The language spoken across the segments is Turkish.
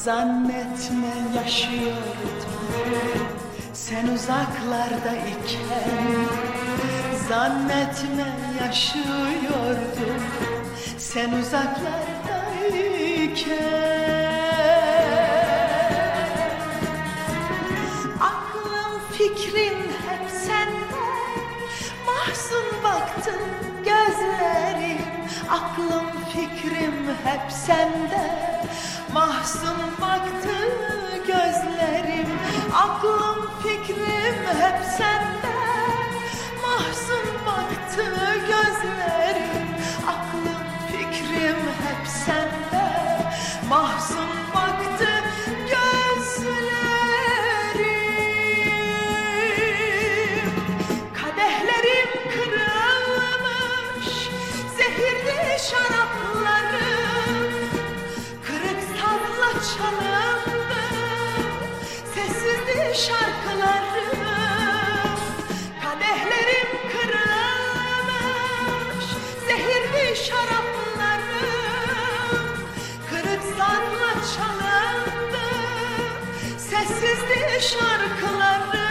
Zannetme yaşıyordum sen uzaklarda iken, zannetme yaşıyordum sen uzaklarda iken. Aklım fikrim hep sende, mahzun baktın gözlerim. Aklım fikrim hep sende, mahzun baktı gözlerim. Aklım fikrim hep sende, mahzun baktı gözlerim. Aklım fikrim hep sende, mahzun baktı gözlerim. Kadehlerim kırılmış, zehirli şaraplarım kırık sazla çalındı, sessizdi şarkılarım. Kadehlerim kırılmış, zehirli şaraplarım kırık sazla çalındı, sessizdi şarkılarım.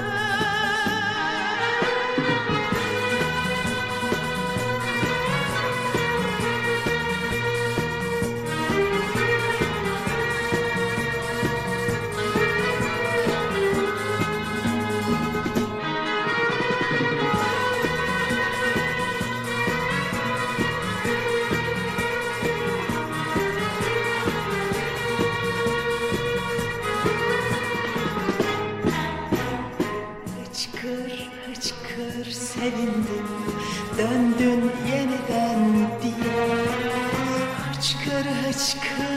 Hıçkır hıçkır sevindim, döndün yeniden diye. Hıçkır hıçkır